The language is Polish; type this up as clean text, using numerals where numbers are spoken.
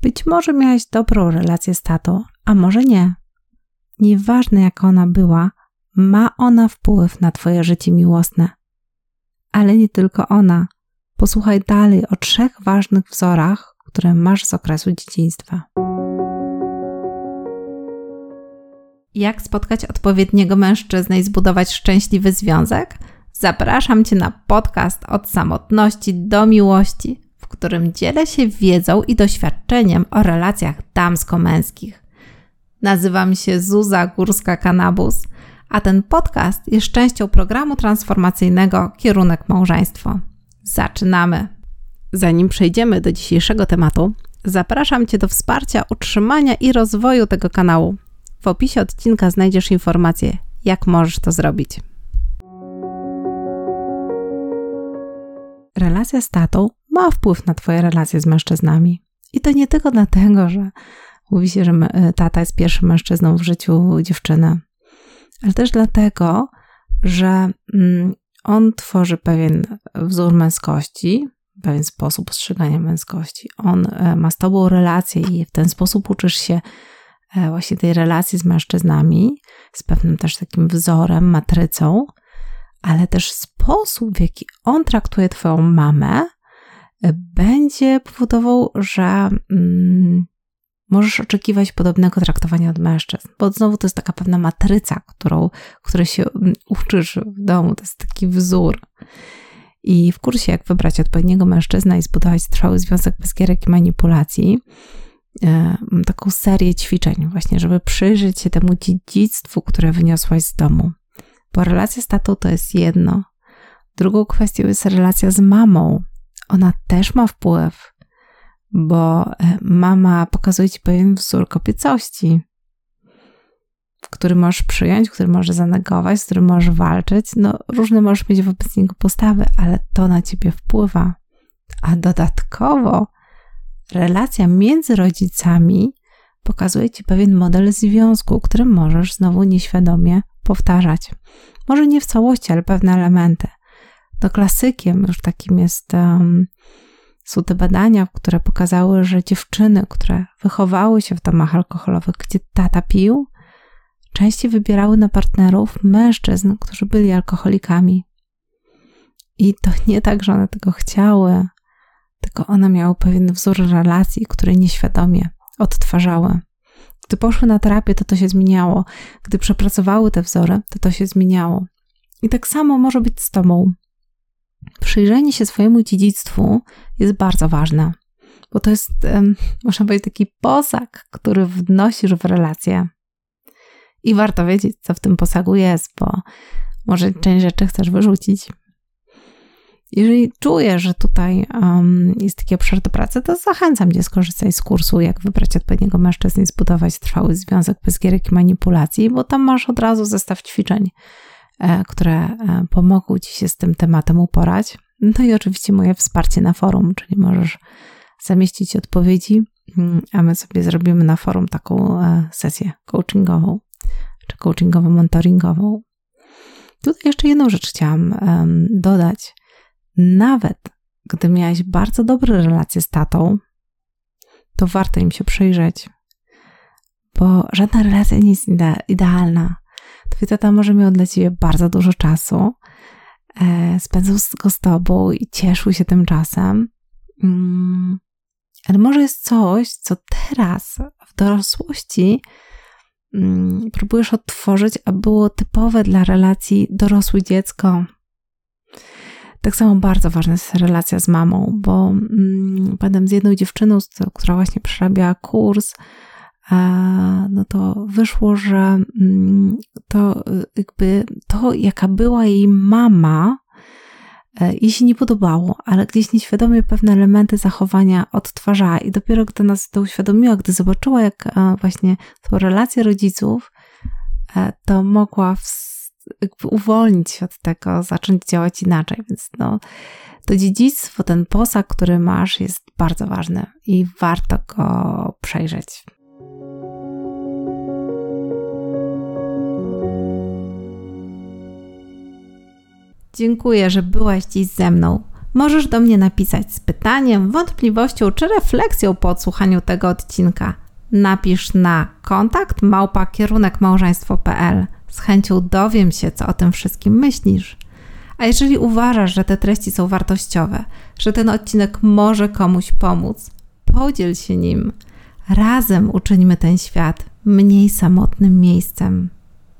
Być może miałeś dobrą relację z tatą, a może nie. Nieważne jaka ona była, ma ona wpływ na twoje życie miłosne. Ale nie tylko ona. Posłuchaj dalej o 3 ważnych wzorach, które masz z okresu dzieciństwa. Jak spotkać odpowiedniego mężczyznę i zbudować szczęśliwy związek? Zapraszam Cię na podcast Od samotności do miłości, w którym dzielę się wiedzą i doświadczeniem o relacjach damsko-męskich. Nazywam się Zuza Górska-Kanabus, a ten podcast jest częścią programu transformacyjnego Kierunek Małżeństwo. Zaczynamy! Zanim przejdziemy do dzisiejszego tematu, zapraszam Cię do wsparcia utrzymania i rozwoju tego kanału. W opisie odcinka znajdziesz informacje, jak możesz to zrobić. Relacja z tatą ma wpływ na Twoje relacje z mężczyznami. I to nie tylko dlatego, że mówi się, że tata jest pierwszym mężczyzną w życiu dziewczyny, ale też dlatego, że on tworzy pewien wzór męskości, pewien sposób postrzegania męskości. On ma z Tobą relację i w ten sposób uczysz się właśnie tej relacji z mężczyznami, z pewnym też takim wzorem, matrycą, ale też sposób, w jaki on traktuje Twoją mamę, będzie powodował, że możesz oczekiwać podobnego traktowania od mężczyzn. Bo znowu to jest taka pewna matryca, której się uczysz w domu. To jest taki wzór. I w kursie Jak wybrać odpowiedniego mężczyznę i zbudować trwały związek bez gierek i manipulacji, mam taką serię ćwiczeń właśnie, żeby przyjrzeć się temu dziedzictwu, które wyniosłaś z domu. Bo relacja z tatą to jest jedno. Drugą kwestią jest relacja z mamą. Ona też ma wpływ, bo mama pokazuje Ci pewien wzór kobiecości, który możesz przyjąć, który możesz zanegować, z którym możesz walczyć. No, różne możesz mieć wobec niego postawy, ale to na Ciebie wpływa. A dodatkowo relacja między rodzicami pokazuje Ci pewien model związku, który możesz znowu nieświadomie powtarzać. Może nie w całości, ale pewne elementy. To klasykiem już takim są te badania, które pokazały, że dziewczyny, które wychowały się w domach alkoholowych, gdzie tata pił, częściej wybierały na partnerów mężczyzn, którzy byli alkoholikami. I to nie tak, że one tego chciały, tylko one miały pewien wzór relacji, który nieświadomie odtwarzały. Gdy poszły na terapię, to się zmieniało. Gdy przepracowały te wzory, to się zmieniało. I tak samo może być z Tobą. Przyjrzenie się swojemu dziedzictwu jest bardzo ważne, bo to jest, można powiedzieć, taki posag, który wnosisz w relację. I warto wiedzieć, co w tym posagu jest, bo może część rzeczy chcesz wyrzucić. Jeżeli czujesz, że tutaj jest taki obszar do pracy, to zachęcam Cię, skorzystaj z kursu Jak wybrać odpowiedniego mężczyznę i zbudować trwały związek bez gierek i manipulacji, bo tam masz od razu zestaw ćwiczeń, które pomogą Ci się z tym tematem uporać. No i oczywiście moje wsparcie na forum, czyli możesz zamieścić odpowiedzi, a my sobie zrobimy na forum taką sesję coachingową, czy coachingowo-mentoringową. Tutaj jeszcze jedną rzecz chciałam dodać. Nawet gdy miałeś bardzo dobre relacje z tatą, to warto im się przyjrzeć, bo żadna relacja nie jest idealna. Twój tata może miał dla Ciebie bardzo dużo czasu, spędzał go z Tobą i cieszył się tym czasem, ale może jest coś, co teraz w dorosłości próbujesz odtworzyć, a było typowe dla relacji dorosły-dziecko. Tak samo bardzo ważna jest relacja z mamą, bo pamiętam z jedną dziewczyną, która właśnie przerabiała kurs, no to wyszło, że to jaka była jej mama, jej się nie podobało, ale gdzieś nieświadomie pewne elementy zachowania odtwarzała i dopiero gdy nas to uświadomiła, gdy zobaczyła, jak właśnie tą relację rodziców, to mogła uwolnić się od tego, zacząć działać inaczej. Więc to dziedzictwo, ten posag, który masz, jest bardzo ważny i warto go przejrzeć. Dziękuję, że byłaś dziś ze mną. możesz do mnie napisać z pytaniem, wątpliwością czy refleksją po odsłuchaniu tego odcinka. Napisz na kontakt@kierunkmałżeństwo.pl. Z chęcią dowiem się, co o tym wszystkim myślisz. A jeżeli uważasz, że te treści są wartościowe, że ten odcinek może komuś pomóc, podziel się nim. Razem uczyńmy ten świat mniej samotnym miejscem.